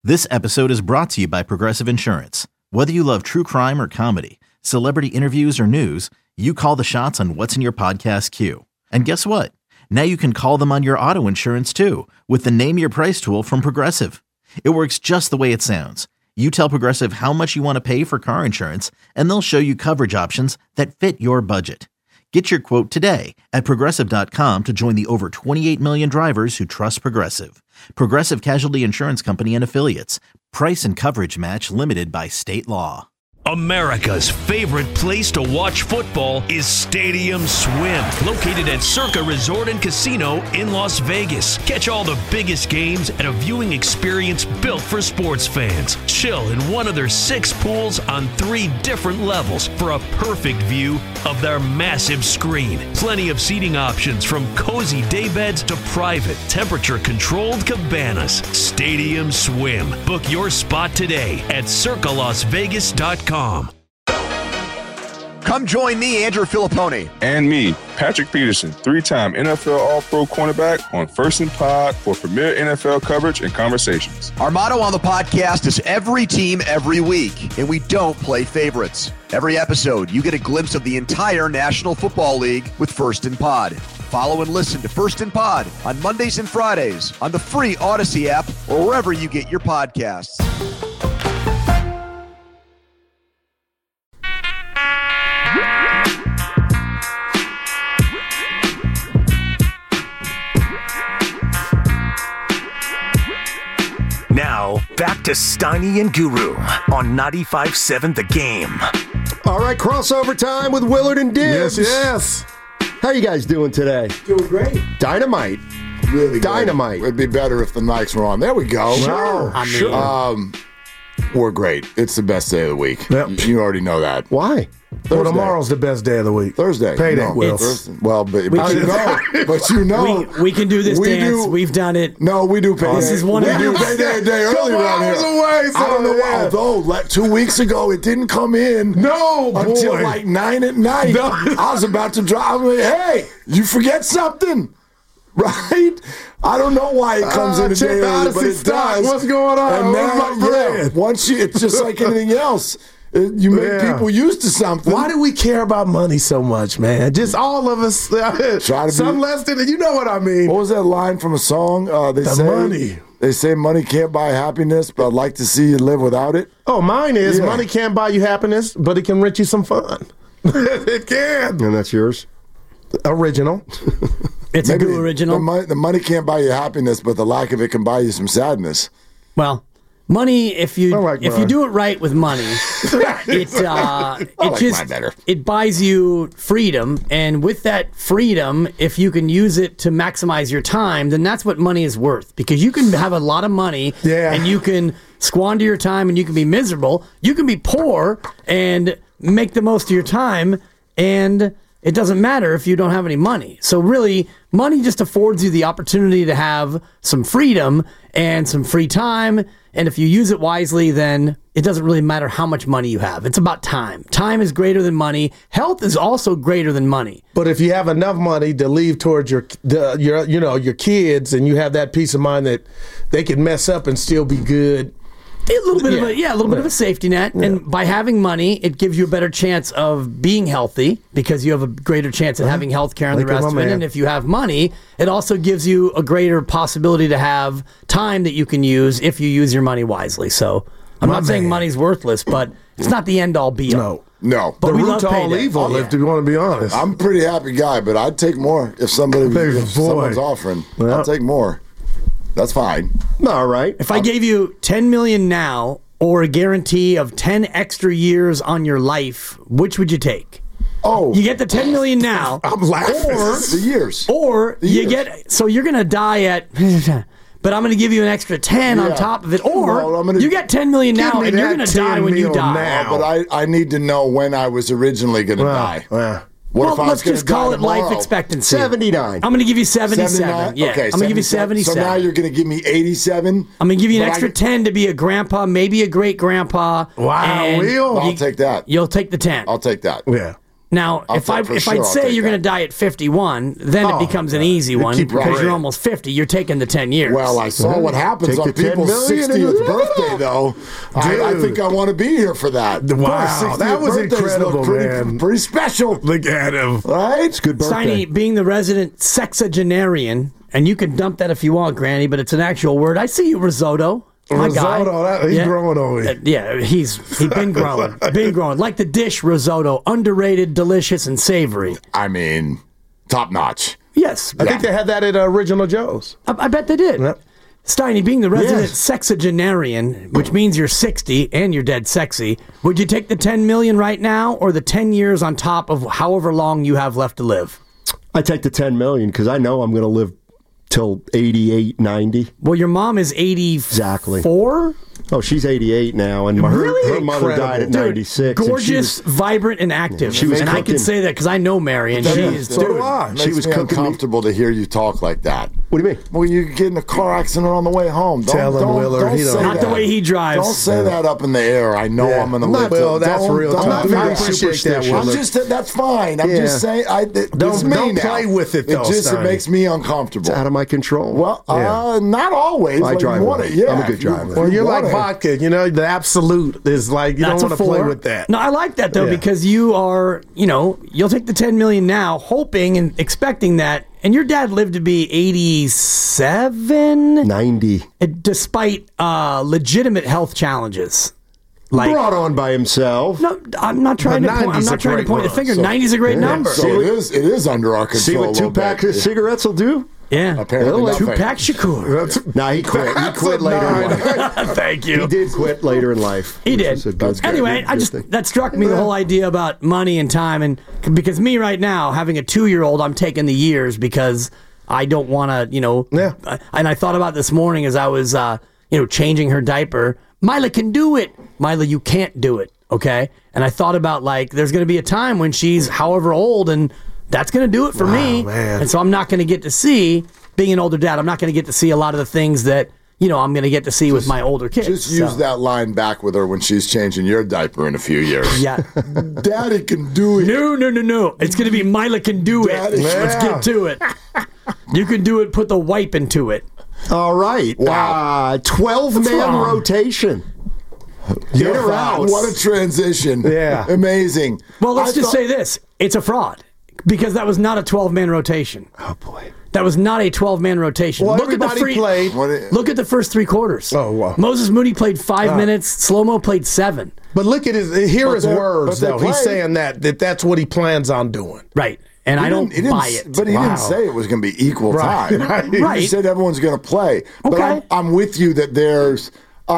This episode is brought to you by Progressive Insurance. Whether you love true crime or comedy, celebrity interviews or news, you call the shots on what's in your podcast queue. And guess what? Now you can call them on your auto insurance too with the Name Your Price tool from Progressive. It works just the way it sounds. You tell Progressive how much you want to pay for car insurance, and they'll show you coverage options that fit your budget. Get your quote today at Progressive.com to join the over 28 million drivers who trust Progressive. Progressive Casualty Insurance Company and Affiliates. Price and coverage match limited by state law. America's favorite place to watch football is Stadium Swim, located at Circa Resort and Casino in Las Vegas. Catch all the biggest games at a viewing experience built for sports fans. Chill in one of their 6 pools on 3 different levels for a perfect view of their massive screen. Plenty of seating options from cozy daybeds to private, temperature-controlled cabanas. Stadium Swim. Book your spot today at circalasvegas.com. Come join me, Andrew Filipponi. And me, Patrick Peterson, 3-time NFL All-Pro cornerback on First and Pod for premier NFL coverage and conversations. Our motto on the podcast is every team, every week, and we don't play favorites. Every episode, you get a glimpse of the entire National Football League with First and Pod. Follow and listen to First and Pod on Mondays and Fridays on the free Odyssey app or wherever you get your podcasts. Now, back to Steiny and Guru on 95.7 The Game. All right, crossover time with Willard and Dibbs. Yes. How you guys doing today? Doing great. Dynamite. Really Dynamite. It'd be better if the Nikes were on. There we go. Sure. We're great. It's the best day of the week. Yep. You already know that. Why? Thursday. Well, tomorrow's the best day of the week. Thursday. Payday, No, Will. Thursday. Well, but you know. We can do this dance. We've done it. No, we do payday. This is one we of do those. payday day early around here. Away, I don't know why. Although 2 weeks ago it didn't come in. No, boy. Until like 9 at night. No. I was about to drive. I'm like, hey, you forget something, right? I don't know why it comes in a day early, but it does. What's going on? And now, once it's just like anything else. You make people used to something. Why do we care about money so much, man? Just all of us. Some less than you know what I mean. What was that line from a song? Money. They say money can't buy happiness, but I'd like to see you live without it. Oh, mine is money can't buy you happiness, but it can rent you some fun. It can. And that's yours? Original. It's a good original. The money can't buy you happiness, but the lack of it can buy you some sadness. Well, money, if you do it right with money, it buys you freedom, and with that freedom, if you can use it to maximize your time, then that's what money is worth. Because you can have a lot of money, and you can squander your time, and you can be miserable. You can be poor and make the most of your time, and it doesn't matter if you don't have any money. So really, money just affords you the opportunity to have some freedom and some free time. And if you use it wisely, then it doesn't really matter how much money you have. It's about time. Time is greater than money. Health is also greater than money. But if you have enough money to leave towards your kids, and you have that peace of mind that they can mess up and still be good. A little bit of a safety net. Yeah. And by having money, it gives you a better chance of being healthy because you have a greater chance of having health care and the rest of it. And if you have money, it also gives you a greater possibility to have time that you can use if you use your money wisely. So I'm not saying money's worthless, but it's not the end all be all. No. But the root to all evil, if you want to be honest. I'm a pretty happy guy, but I'd take more if someone's offering. Well, I'll take more. That's fine. All right. If I gave you $10 million now or a guarantee of 10 extra years on your life, which would you take? Oh. You get the $10 million now. I'm laughing. Or the years. Or the you years. get, so you're going to die at, but I'm going to give you an extra 10 on top of it. Or you get $10 million now and you're going to die when you die. Now. But I need to know when I was originally going to die. Let's just call it life expectancy. 79. I'm going to give you 77. Yeah. Okay, I'm going to give you 77. So now you're going to give me 87? I'm going to give you an extra 10 to be a grandpa, maybe a great-grandpa. Wow, Will. I'll take that. You'll take the 10. I'll take that. Yeah. Now, if I'd say you're going to die at 51, then it becomes an easy one because you're almost 50. You're taking the 10 years. Well, I saw what happens on people's 60th birthday, though. I think I want to be here for that. Wow, that was incredible, man. Pretty special. Look at him. Right? It's a good birthday. Steiny, being the resident sexagenarian, and you can dump that if you want, Granny, but it's an actual word. I see you, risotto. My risotto, guy. He's growing over here. Yeah, he's been growing. Been growing. Like the dish risotto, underrated, delicious, and savory. I mean, top notch. Yes. I think they had that at Original Joe's. I bet they did. Yep. Steiny, being the resident sexagenarian, which means you're 60 and you're dead sexy, would you take the $10 million right now or the 10 years on top of however long you have left to live? I take the $10 million because I know I'm going to live till 88, 90. Well, your mom is 84? Exactly. Oh, she's 88 now, and her mother died at 96. Gorgeous, vibrant, and active. And I can say that because I know Mary, and she is. She was uncomfortable to hear you talk like that. What do you mean? Well, you get in a car accident on the way home. Tell him, Willard. Not the way he drives. Don't say that up in the air. I know I'm going to live. Well, that's real talk. I appreciate that, Willard. That's fine. I'm just saying. Don't play with it, though. It makes me uncomfortable. It's out of my control. Well, not always. I drive. I'm a good driver. Well, you're like vodka. You know, the absolute is like, you don't want to play with that. No, I like that, though, because you are, you'll take the $10 million now, hoping and expecting that. And your dad lived to be 87? 90. Despite legitimate health challenges. Brought on by himself. No, I'm not trying to point the finger. 90 is a great number. So it is under our control. See what 2 packs of cigarettes will do? Yeah. Apparently 2 pack Shakur. No, he quit. He quit later in life. Thank you. He did quit later in life. He did. Anyway, that struck me, the whole idea about money and time. And because me right now, having a 2-year-old, I'm taking the years because I don't want to, And I thought about this morning as I was, changing her diaper. Mila can do it. Mila, you can't do it. Okay. And I thought about there's going to be a time when she's however old and that's going to do it for me. Man. And so I'm not going to get to see, being an older dad, I'm not going to get to see a lot of the things that, I'm going to get to see with my older kids. Just use that line back with her when she's changing your diaper in a few years. Yeah. Daddy can do it. No. It's going to be Mila can do it. Let's get to it. You can do it, put the wipe into it. All right. Wow. 12-man rotation. Get her out. What a transition. Yeah. Amazing. Well, let's just say this. It's a fraud. Because that was not a 12-man rotation. Oh, boy. That was not a 12-man rotation. Well, everybody played. Look at the first 3 quarters. Oh, wow. Moses Moody played 5 minutes. Slow-mo played 7. But look at his words, though. He's saying that's what he plans on doing. Right. And I don't buy it. But he didn't say it was going to be equal time. Right. He said everyone's going to play. Okay. But I'm with you that there's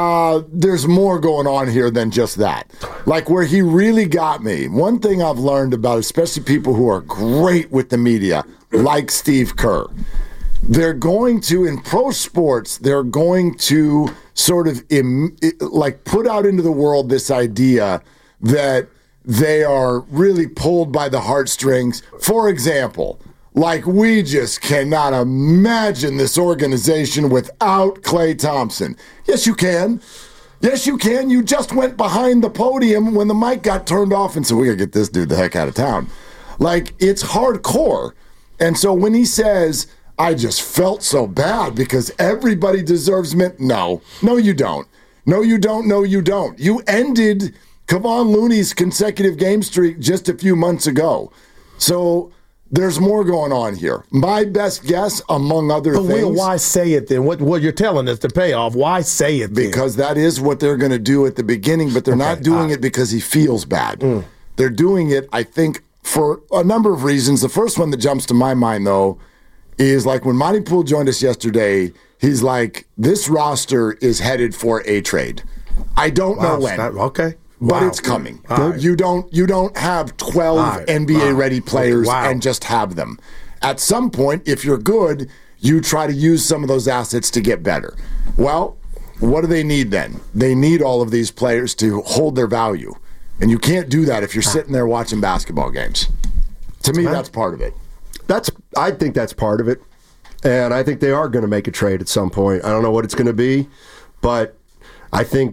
more going on here than just that. Like where he really got me, one thing I've learned about especially people who are great with the media, like Steve Kerr, they're going to, in pro sports, they're going to sort of put out into the world this idea that they are really pulled by the heartstrings. For example, we just cannot imagine this organization without Klay Thompson. Yes, you can. Yes, you can. You just went behind the podium when the mic got turned off and said, we got to get this dude the heck out of town. It's hardcore. And so when he says, I just felt so bad because everybody deserves no, you don't. No, you don't. No, you don't. You ended Kevon Looney's consecutive game streak just a few months ago. So there's more going on here. My best guess, among other things. But why say it then? What you're telling us, the payoff, why say it then? Because that is what they're going to do at the beginning, but they're not doing it because he feels bad. They're doing it, I think, for a number of reasons. The first one that jumps to my mind, though, is when Monty Poole joined us yesterday, he's like, this roster is headed for a trade. I don't know when. Okay. But it's coming. Right. You don't have 12 NBA-ready players and just have them. At some point, if you're good, you try to use some of those assets to get better. Well, what do they need then? They need all of these players to hold their value. And you can't do that if you're sitting there watching basketball games. To me, that's part of it. I think that's part of it. And I think they are going to make a trade at some point. I don't know what it's going to be, but I think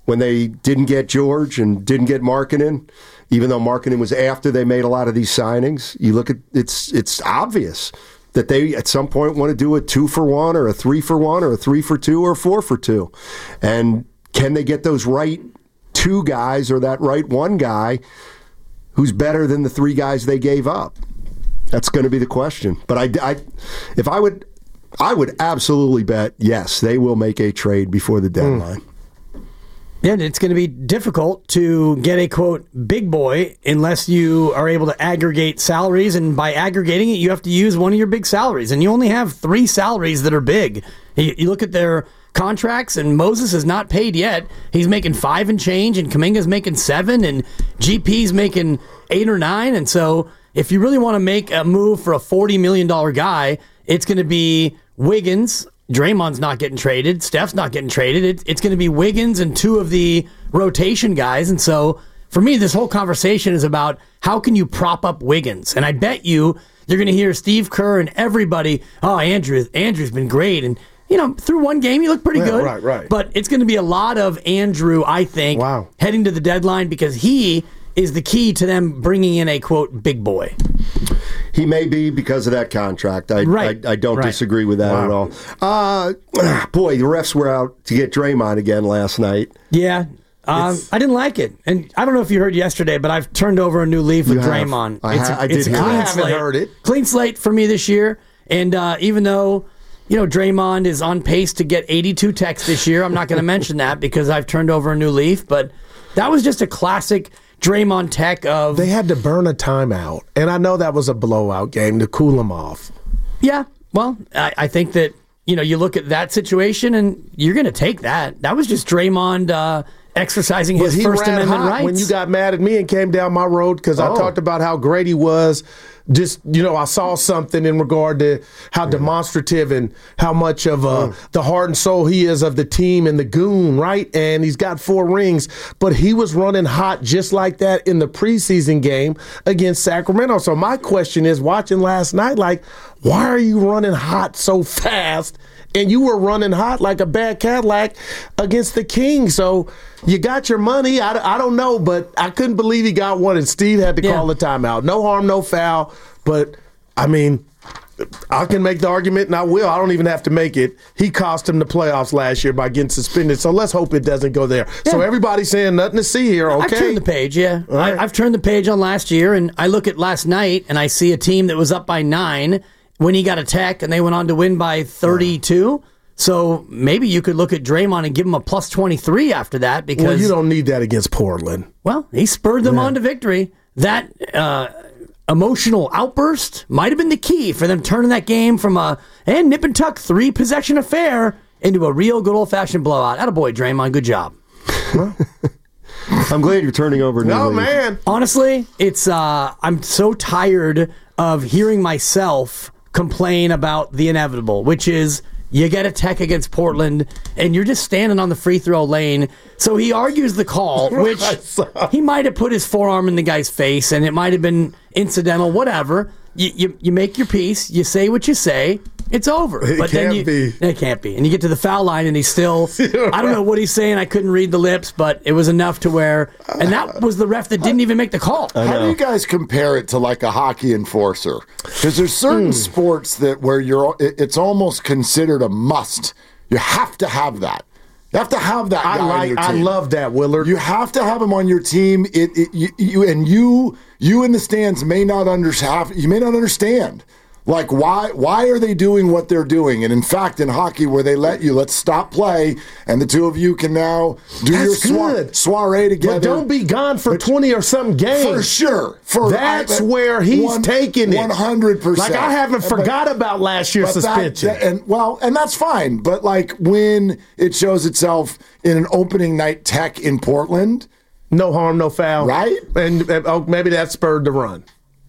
when they didn't get George and didn't get Markkanen, even though Markkanen was after they made a lot of these signings. You look at it's obvious that they at some point want to do a 2-for-1 or a 3-for-1 or a 3-for-2 or a 4-for-2. And can they get those right two guys or that right one guy who's better than the three guys they gave up? That's going to be the question. But I would absolutely bet, yes, they will make a trade before the deadline. Yeah, it's going to be difficult to get a, quote, big boy unless you are able to aggregate salaries. And by aggregating it, you have to use one of your big salaries. And you only have 3 salaries that are big. You look at their contracts, and Moses is not paid yet. He's making 5 and change, and Kuminga's making 7, and GP's making 8 or 9. And so if you really want to make a move for a $40 million guy, it's going to be Wiggins. Draymond's not getting traded. Steph's not getting traded. It's going to be Wiggins and 2 of the rotation guys. And so for me, this whole conversation is about how can you prop up Wiggins? And I bet you're going to hear Steve Kerr and everybody, Andrew's been great. And, through one game, he looked pretty good. Right. But it's going to be a lot of Andrew, I think, heading to the deadline because he is the key to them bringing in a, quote, big boy. He may be because of that contract. I don't disagree with that at all. Boy, the refs were out to get Draymond again last night. Yeah. I didn't like it. And I don't know if you heard yesterday, but I've turned over a new leaf with Draymond. I haven't heard it. Clean slate for me this year. And even though, Draymond is on pace to get 82 techs this year, I'm not going to mention that because I've turned over a new leaf. But that was just a classic Draymond tech of... They had to burn a timeout, and I know that was a blowout game to cool him off. Yeah, well, I think that, you look at that situation, and you're going to take that. That was just Draymond exercising his First Amendment rights. When you got mad at me and came down my road because I talked about how great he was, just, I saw something in regard to how demonstrative and how much of the heart and soul he is of the team and the goon, right? And he's got 4 rings, but he was running hot just like that in the preseason game against Sacramento. So my question is, watching last night, why are you running hot so fast? And you were running hot like a bad Cadillac against the Kings. So you got your money. I don't know, but I couldn't believe he got one, and Steve had to call the timeout. No harm, no foul. But, I can make the argument, and I will. I don't even have to make it. He cost him the playoffs last year by getting suspended, so let's hope it doesn't go there. Yeah. So everybody's saying nothing to see here, okay? I've turned the page, yeah. Right. I've turned the page on last year, and I look at last night, and I see a team that was up by 9 when he got a tech, and they went on to win by 32. So maybe you could look at Draymond and give him a plus 23 after that because... Well, you don't need that against Portland. Well, he spurred them on to victory. That emotional outburst might have been the key for them turning that game from a nip and tuck 3-possession affair into a real good old-fashioned blowout. Attaboy, Draymond. Good job. I'm glad you're turning over. No, man. Honestly, it's I'm so tired of hearing myself complain about the inevitable, which is you get a tech against Portland and you're just standing on the free throw lane. So he argues the call, which he might have put his forearm in the guy's face and it might have been incidental, whatever. You make your peace, you say what you say, it's over. It can't be. And you get to the foul line and he's still, I don't know what he's saying. I couldn't read the lips, but it was enough to where, and that was the ref that didn't even make the call. How do you guys compare it to like a hockey enforcer? Because there's certain sports that where it's almost considered a must. You have to have that. You have to have that guy on your team. I love that, Willard. You have to have him on your team. You in the stands may not understand. Like, why are they doing what they're doing? And in fact, in hockey, where they let's stop play, and the two of you can now do your soiree together. But don't be gone for 20 or something games. For sure. That's where he's taking it. 100%. Like, I haven't forgot about last year's suspension. And that's fine. But, like, when it shows itself in an opening night tech in Portland. No harm, no foul. Right? And maybe that spurred the run.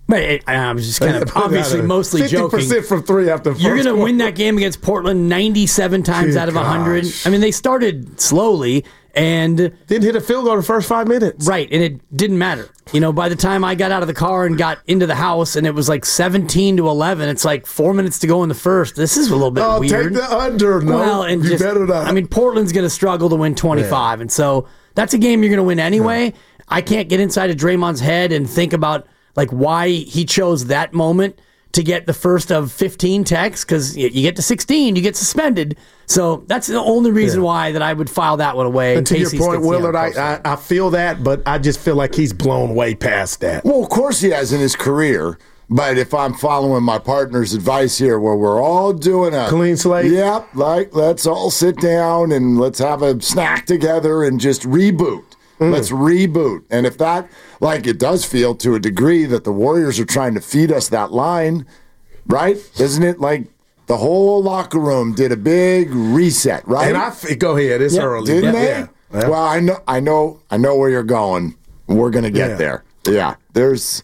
But I'm just kind of obviously mostly 50% joking. 50% from 3 after the first You're going to quarter. win that game against Portland 97 times out of 100. I mean, they started slowly and didn't hit a field goal in the first 5 minutes. Right, and it didn't matter. You know, by the time I got out of the car and got into the house, and it was like 17-11. It's like 4 minutes to go in the first. This is a little bit weird. Take the under. No, well, and you just, better not. I mean, Portland's going to struggle to win 25, and so that's a game you're going to win anyway. Yeah. I can't get inside of Draymond's head and think about like why he chose that moment to get the first of 15 techs, because you get to 16, you get suspended. So that's the only reason why that I would file that one away. And to your point, Willard, I feel that, but I just feel like he's blown way past that. Well, of course he has in his career. But if I'm following my partner's advice here, where we're all doing a clean slate, yep, like let's all sit down and let's have a snack together and just reboot. Let's reboot. And if that, like it does feel to a degree that the Warriors are trying to feed us that line, right? Isn't it like the whole locker room did a big reset, right? And go ahead, it's early. Didn't they? Yeah. Well, I know where you're going. We're going to get there. Yeah. There's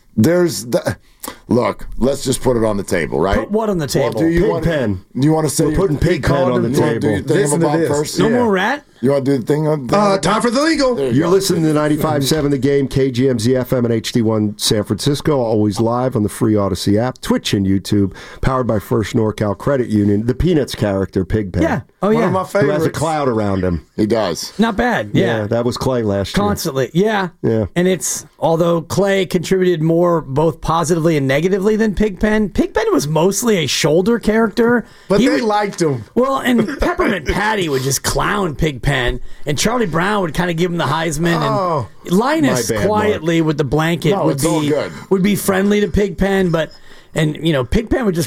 the... Look, let's just put it on the table, right? Put what on the table? Well, do you want to say we're putting Pigpen on the table? Do the thing about first? No more rat? You want to do the thing on time for the legal. You're listening to 95.7 The Game, KGMZ FM and HD1 San Francisco, always live on the free Odyssey app, Twitch and YouTube, powered by First NorCal Credit Union. The Peanuts character, Pigpen. Yeah. Oh, yeah. One of my favorites. Who has a cloud around him. He does. Not bad. Yeah. That was Clay last year. Constantly. Yeah. Yeah. And it's, although Clay contributed more both positively and negatively than Pigpen was mostly a shoulder character. But they liked him. Well, and Peppermint Patty would just clown Pigpen, and Charlie Brown would kind of give him the Heisman, and Linus quietly with the blanket would be friendly to Pigpen, and Pigpen would just,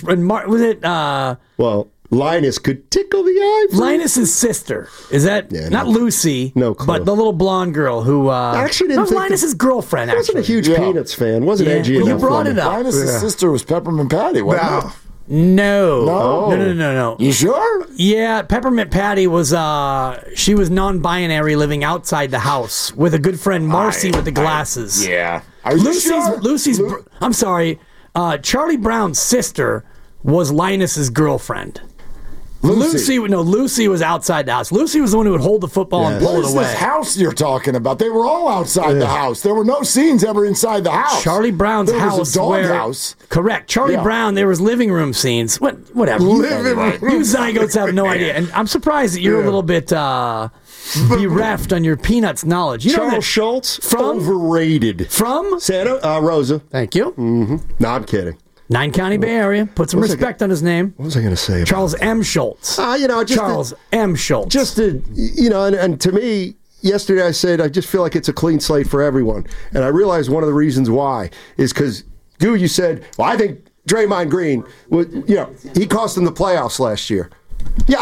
well, Linus could tickle the eye. Linus's sister. Is that not Lucy? No clue. But the little blonde girl who actually didn't Linus's girlfriend. I wasn't a huge Peanuts fan. Wasn't edgy enough. You brought it up. Linus's sister was Peppermint Patty, wasn't it? No. You sure? Yeah, Peppermint Patty was she was non-binary, living outside the house with a good friend Marcy with the glasses. Are you sure? Lucy's I'm sorry. Charlie Brown's sister was Linus's girlfriend. Lucy was outside the house. Lucy was the one who would hold the football and pull it away. What is this house you're talking about? They were all outside the house. There were no scenes ever inside the house. Charlie Brown's there house. Was a dog house. Correct. Charlie Brown, there was living room scenes. Whatever. You zygotes have no idea. And I'm surprised that you're a little bit bereft on your Peanuts knowledge. Charles Schultz, overrated. From? Santa Rosa. Thank you. Mm-hmm. No, I'm kidding. 9-County Bay Area. Put some respect on his name. What was I going to say? Charles M. Schultz. Charles M. Schultz. Just and to me, yesterday I said I just feel like it's a clean slate for everyone, and I realized one of the reasons why is because you said, well, I think Draymond Green, he cost them the playoffs last year. Yeah,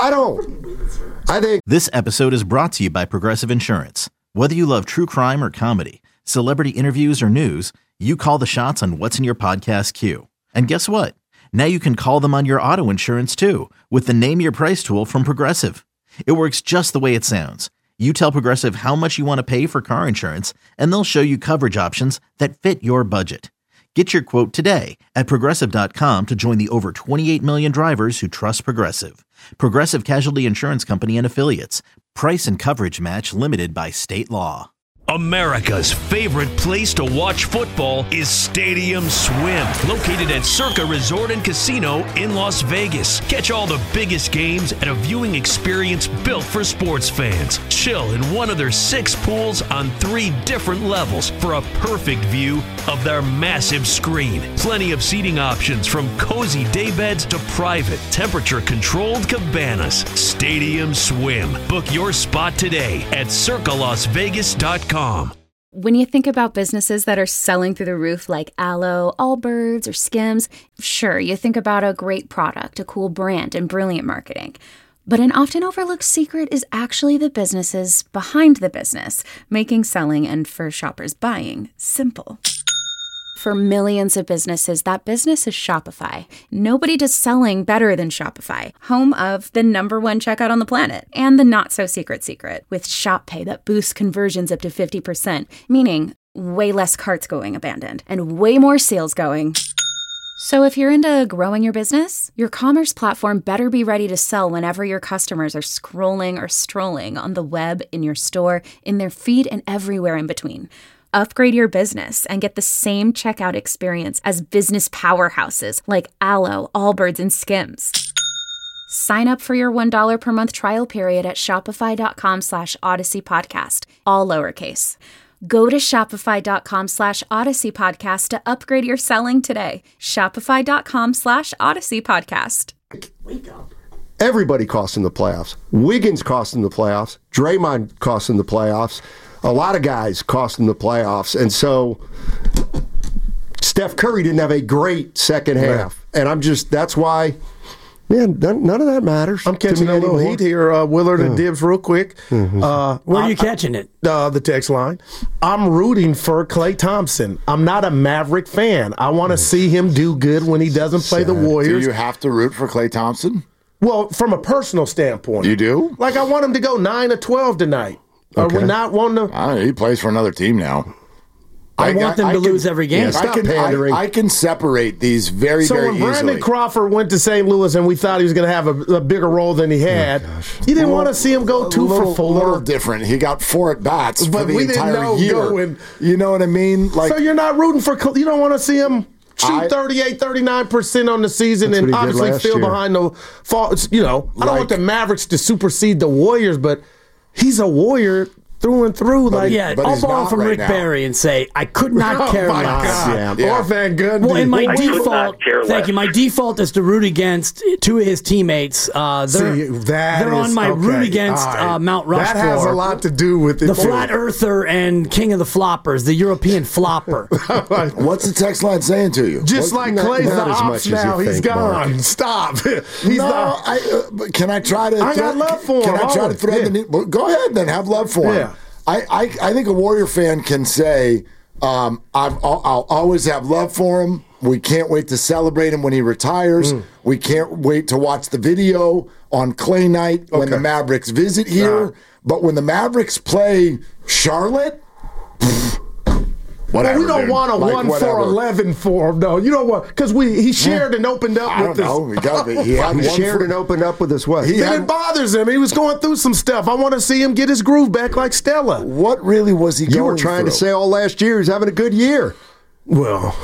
I think this episode is brought to you by Progressive Insurance. Whether you love true crime or comedy, celebrity interviews or news, you call the shots on what's in your podcast queue. And guess what? Now you can call them on your auto insurance too with the Name Your Price tool from Progressive. It works just the way it sounds. You tell Progressive how much you want to pay for car insurance, and they'll show you coverage options that fit your budget. Get your quote today at Progressive.com to join the over 28 million drivers who trust Progressive. Progressive Casualty Insurance Company and Affiliates. Price and coverage match limited by state law. America's favorite place to watch football is Stadium Swim, located at Circa Resort and Casino in Las Vegas. Catch all the biggest games at a viewing experience built for sports fans. Chill in one of their 6 pools on 3 different levels for a perfect view of their massive screen. Plenty of seating options from cozy daybeds to private, temperature-controlled cabanas. Stadium Swim. Book your spot today at circalasvegas.com. When you think about businesses that are selling through the roof like Aloe, Allbirds, or Skims, sure, you think about a great product, a cool brand, and brilliant marketing. But an often overlooked secret is actually the businesses behind the business, making selling and for shoppers buying simple. For millions of businesses, that business is Shopify. Nobody does selling better than Shopify, home of the #1 checkout on the planet and the not-so-secret secret with Shop Pay that boosts conversions up to 50%, meaning way less carts going abandoned, and way more sales going. So if you're into growing your business, your commerce platform better be ready to sell whenever your customers are scrolling or strolling on the web, in your store, in their feed, and everywhere in between. Upgrade your business and get the same checkout experience as business powerhouses like Allo, Allbirds, and Skims. Sign up for your $1 per month trial period at shopify.com/Odyssey Podcast, all lowercase. Go to shopify.com/Odyssey Podcast to upgrade your selling today. Shopify.com/Odyssey Podcast. Wake up. Everybody costs in the playoffs. Wiggins cost in the playoffs. Draymond cost in the playoffs. A lot of guys cost in the playoffs. And so Steph Curry didn't have a great second half. And that's why, man, none of that matters. I'm catching a little heat here, Willard and Dibs, real quick. Where are you catching it? The text line. I'm rooting for Klay Thompson. I'm not a Maverick fan. I want to see him do good when he doesn't play the Warriors. Do you have to root for Klay Thompson? Well, from a personal standpoint. You do? Like, I want him to go 9-12 tonight. Okay. Are we not wanting to? He plays for another team now. I want them to lose every game. Stop pandering. I can separate these very, So very when Brandon easily. Crawford went to St. Louis and we thought he was going to have a bigger role than he had, you didn't want to see him go 2 for 4. A little different. He got 4 at-bats for the we didn't entire know year. going- You know what I mean? So you're not rooting for, you don't want to see him shoot 38-39% on the season That's and what he did obviously last feel year. behind the fall. I don't want the Mavericks to supersede the Warriors, but he's a Warrior through and through. But I'll he's borrow not from right Rick now. Barry and say I could not care Oh my less. God. Yeah. Or Van Gundy. Well, and my I could not default, care thank less. you. My default is to root against 2 of his teammates. They're on my root against Mount Rushmore. That has a lot to do with it. The flat earther and king of the floppers, the European flopper. What's the text line saying to you? Just like Clay's not the as much ops as you now. He's think, gone. Mark. Stop. But can I try to? I got love for him. Can I try to Always. thread the needle? Well, go ahead, then have love for him. Yeah. I think a Warrior fan can say, I'll always have love for him. We can't wait to celebrate him when he retires. We can't wait to watch the video on Clay night when the Mavericks visit here. But when the Mavericks play Charlotte, whatever. Well, we don't want a 1-for-11 for him, though. You don't want, because he shared and opened up I with don't this. know. He had He one shared for- and opened up with us what? It bothers him. He was going through some stuff. I want to see him get his groove back like Stella. What really was he going You were trying to through? say all last year he's having a good year. Well,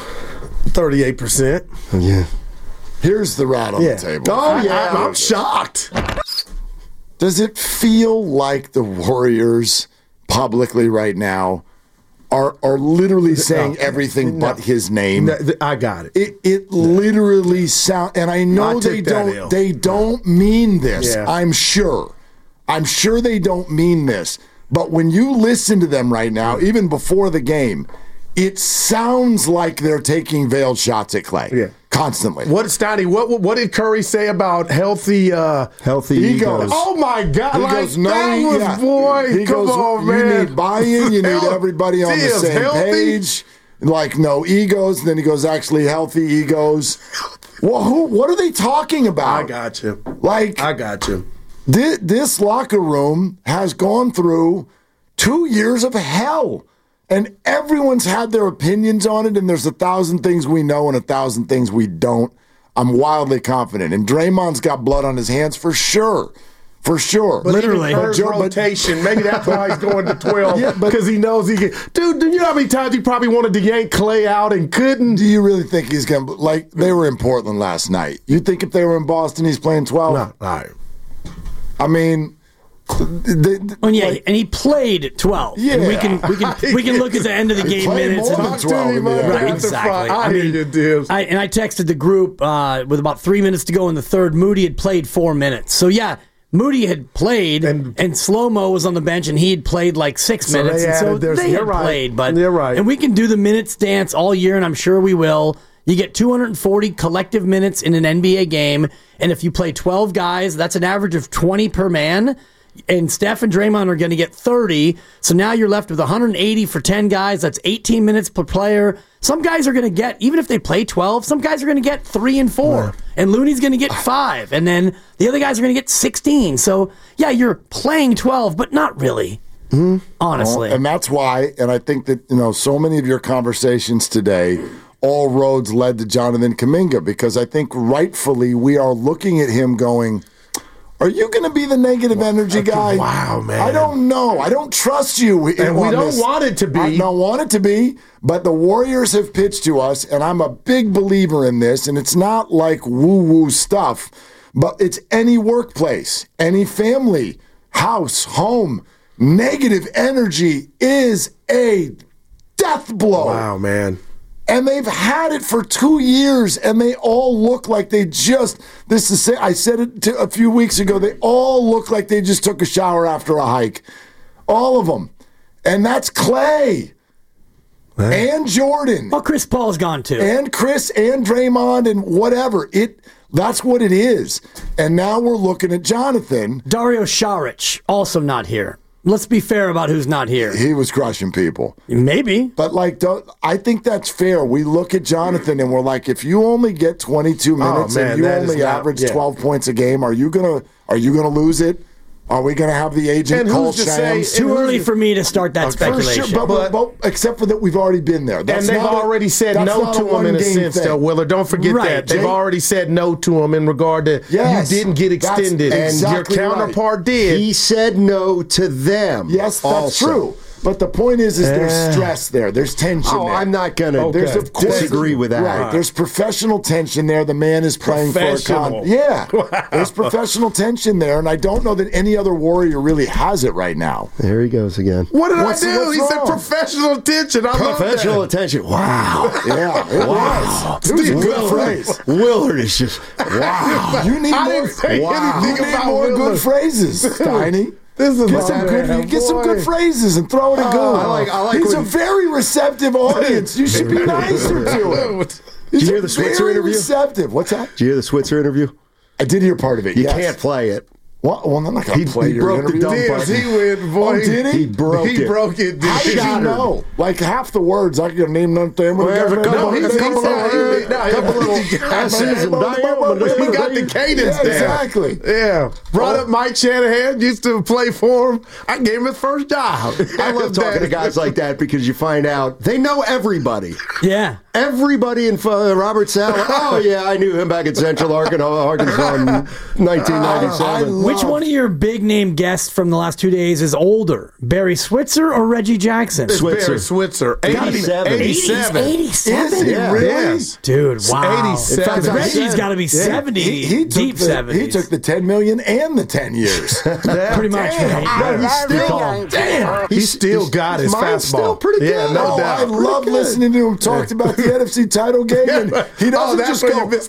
38%. Yeah. Here's the rat on the table. Oh, yeah. I'm shocked. Does it feel like the Warriors publicly right now are literally saying everything but his name? I got it. It literally sound, and I know I took that ill. they don't mean this. Yeah. I'm sure they don't mean this. But when you listen to them right now, even before the game, it sounds like they're taking veiled shots at Clay constantly. What, Steiny, what did Curry say about healthy egos? Oh, my God. He Like, goes, no, that was, boy, He come goes, on, you man. need buy-in. You need everybody on the Dibs, same healthy? page. Like, no egos. And then he goes, actually, healthy egos. Well, what are they talking about? I got you. Like, I got you. This locker room has gone through 2 years of hell. And everyone's had their opinions on it, and there's 1,000 things we know and 1,000 things we don't. I'm wildly confident. And Draymond's got blood on his hands for sure. For sure. But Literally. Kerr's rotation. Maybe that's why he's going to 12. Because he knows he can. Dude, do you know how many times he probably wanted to yank Clay out and couldn't? Do you really think he's going to, like, they were in Portland last night. You think if they were in Boston, he's playing 12? No, all right. I mean, And he played 12. Yeah. And we can look at the end of the He game played minutes. more and- than 12 in the end. Right, exactly. I texted the group with about 3 minutes to go in the third. Moody had played 4 minutes. So, yeah, Moody had played, and Slow-Mo was on the bench, and he had played like 6 minutes. They had played. But, you're right. And we can do the minutes dance all year, and I'm sure we will. You get 240 collective minutes in an NBA game, and if you play 12 guys, that's an average of 20 per man. And Steph and Draymond are going to get 30. So now you're left with 180 for 10 guys. That's 18 minutes per player. Some guys are going to get, even if they play 12, some guys are going to get 3 and 4. Yeah. And Looney's going to get 5. And then the other guys are going to get 16. So, yeah, you're playing 12, but not really. Honestly. And that's why, and I think that, so many of your conversations today, all roads led to Jonathan Kuminga, because I think rightfully we are looking at him going, are you going to be the negative energy guy? Wow, man. I don't know. I don't trust you. And we don't want it to be. I don't want it to be, but the Warriors have pitched to us, and I'm a big believer in this, and it's not like woo-woo stuff, but it's any workplace, any family, house, home. Negative energy is a death blow. Wow, man. And they've had it for 2 years, and they all look like I said it a few weeks ago, they all look like they just took a shower after a hike. All of them. And that's Clay. And Jordan. Well, Chris Paul's gone too. And Chris and Draymond and whatever. That's what it is. And now we're looking at Jonathan. Dario Saric, also not here. Let's be fair about who's not here. He was crushing people. Maybe. But, I think that's fair. We look at Jonathan and we're like, if you only get 22 minutes and you only average 12 points a game, are you gonna lose it? Are we going to have the agent call Shams? Too early for me to start that speculation. Sure, but except for that, we've already been there. And they've already said no to him in a sense, though, Willard. Don't forget that. They've already said no to him in regard to you didn't get extended. And your counterpart did. He said no to them. Yes, that's true. But the point is there's stress there. There's tension there. I'm not going to disagree with that. Right. There's professional tension there. The man is playing for a Wow. There's professional tension there, and I don't know that any other Warrior really has it right now. There he goes again. What did I do? He said professional tension. Professional attention. Wow. Yeah, it was. It was a good phrase. Willard is just, wow. You need more good phrases, Tiny. Get some good phrases and throw it in go. I like He's a very receptive audience. You should be nicer to him. Did you hear the Switzer interview? Receptive. What's that? Did you hear the Switzer interview? I did hear part of it. You can't play it. Well, I'm not going to play your interview. He broke the dumb button. He went, boy. Oh, did he? He broke it. How did you know? Like half the words, I can name none of them. No, he got the cadence down. Exactly. Yeah. Brought up Mike Shanahan, used to play for him. I gave him his first job. I love talking to guys like that because you find out they know everybody. Yeah. Everybody in Robert Saleh. Oh, yeah, I knew him back at Central Arkansas in 1997. Which one of your big name guests from the last 2 days is older? Barry Switzer or Reggie Jackson? Barry Switzer. 87. 87. Is he really? Yes. Dude, wow. 87. Reggie's got to be 70. He deep 70s. He took the $10 million and the 10 years. Pretty much. Right? He still got his fastball. Still pretty good. Yeah, no doubt. I love listening to him talk about the NFC title game. And he doesn't just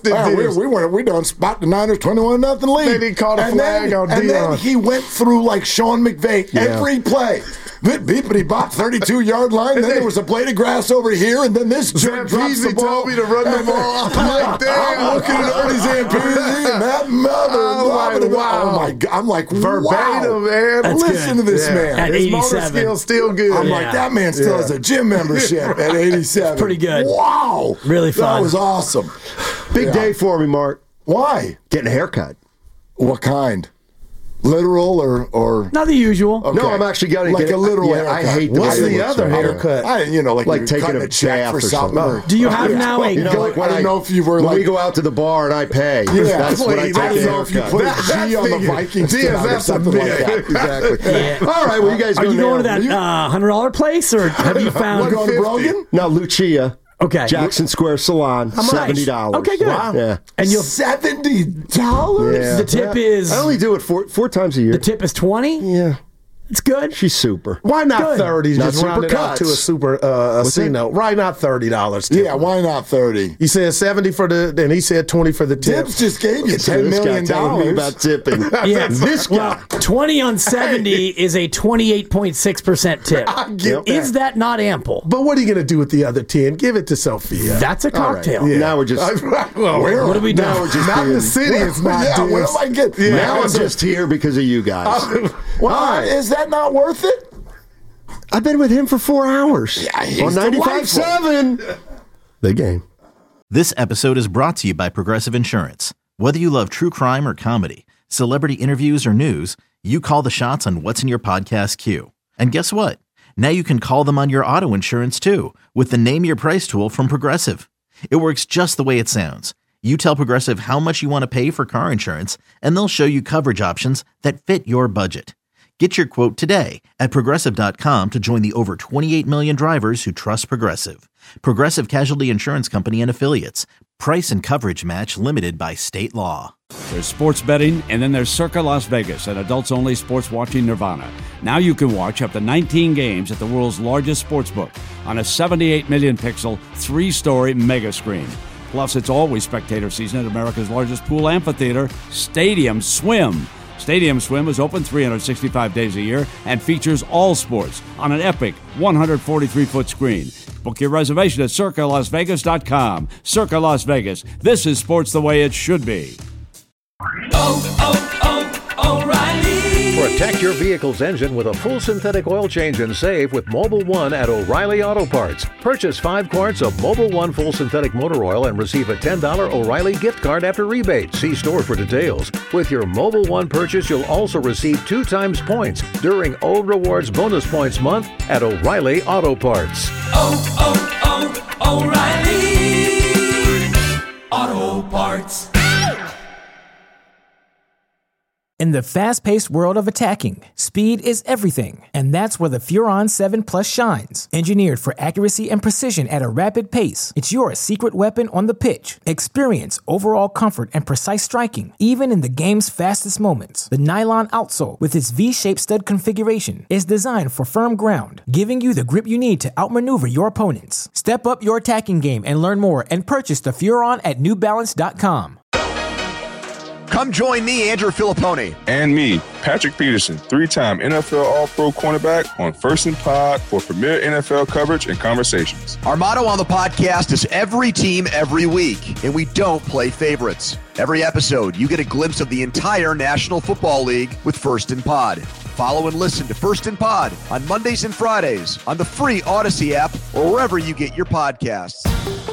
go, we done spot the Niners 21-0 lead. Then he caught a flag on Dion. And then he went through like Sean McVay every play. Beepity bop, 32-yard line. Then there was a blade of grass over here, and then this jerk drops the ball. Told me to run the ball. I'm like, damn. I'm looking at Ernie Zampese and that mother. Oh my God! I'm like, verbatim, man. That's Listen to this man. At His 87. motor skill's still good. I'm like, that man still has a gym membership at 87. Pretty good. Wow. Really fun. That was awesome. Big day for me, Mark. Why? Getting a haircut. What kind? Literal or not the usual. Okay. No, I'm actually getting like a literal haircut. I hate What's the other haircut? Like taking a check for something. Do you have now a like when I don't know if you were when we go out to the bar and I pay. Yeah, that's when I take I don't know if you put a G on the Vikings or something like that. Exactly. Yeah. All right, well, you guys are you going to that $100 place or have you found? We're going to Brogan? No, Lucia. Okay. Jackson Square Salon, $70. Okay, good. Wow. Yeah. And you'll $70? Yeah. The tip is. I only do it four times a year. The tip is 20. Yeah. It's good. She's super. Why not Good. 30? Not Just round it up cuts. to a super C-note. Why not $30? Yeah, why not 30? He said 70 for the, and he said 20 for the tip. Tips just gave you $10 This million. guy telling me about tipping. Yeah. This guy. 20 on 70 is a 28.6% tip. I get Is that not ample? But what are you going to do with the other 10? Give it to Sophia. That's a cocktail. Yeah. Now we're just. Well, What do we do? Now we're just not in the city. It's not. Yeah, where am I getting? Now I'm just here because of you guys. Well, is that not worth it? I've been with him for 4 hours. Yeah, he's on 95.7. The game. This episode is brought to you by Progressive Insurance. Whether you love true crime or comedy, celebrity interviews or news, you call the shots on what's in your podcast queue. And guess what? Now you can call them on your auto insurance too with the Name Your Price tool from Progressive. It works just the way it sounds. You tell Progressive how much you want to pay for car insurance, and they'll show you coverage options that fit your budget. Get your quote today at Progressive.com to join the over 28 million drivers who trust Progressive. Progressive Casualty Insurance Company and Affiliates. Price and coverage match limited by state law. There's sports betting, and then there's Circa Las Vegas, an adults-only sports watching nirvana. Now you can watch up to 19 games at the world's largest sportsbook on a 78 million pixel, 3-story mega screen. Plus, it's always spectator season at America's largest pool amphitheater, Stadium Swim. Stadium Swim is open 365 days a year and features all sports on an epic 143-foot screen. Book your reservation at CircaLasVegas.com. Circa Las Vegas. This is sports the way it should be. O'Reilly. Protect your vehicle's engine with a full synthetic oil change and save with Mobil 1 at O'Reilly Auto Parts. Purchase 5 quarts of Mobil 1 full synthetic motor oil and receive a $10 O'Reilly gift card after rebate. See store for details. With your Mobil 1 purchase, you'll also receive 2 times points during O Rewards Bonus Points Month at O'Reilly Auto Parts. O'Reilly Auto Parts. In the fast-paced world of attacking, speed is everything, and that's where the Furon 7 Plus shines. Engineered for accuracy and precision at a rapid pace, it's your secret weapon on the pitch. Experience overall comfort and precise striking, even in the game's fastest moments. The nylon outsole, with its V-shaped stud configuration, is designed for firm ground, giving you the grip you need to outmaneuver your opponents. Step up your attacking game and learn more and purchase the Furon at NewBalance.com. Come join me, Andrew Filippone. And me, Patrick Peterson, 3-time NFL All-Pro cornerback on First and Pod for premier NFL coverage and conversations. Our motto on the podcast is every team, every week, and we don't play favorites. Every episode, you get a glimpse of the entire National Football League with First and Pod. Follow and listen to First and Pod on Mondays and Fridays on the free Odyssey app or wherever you get your podcasts.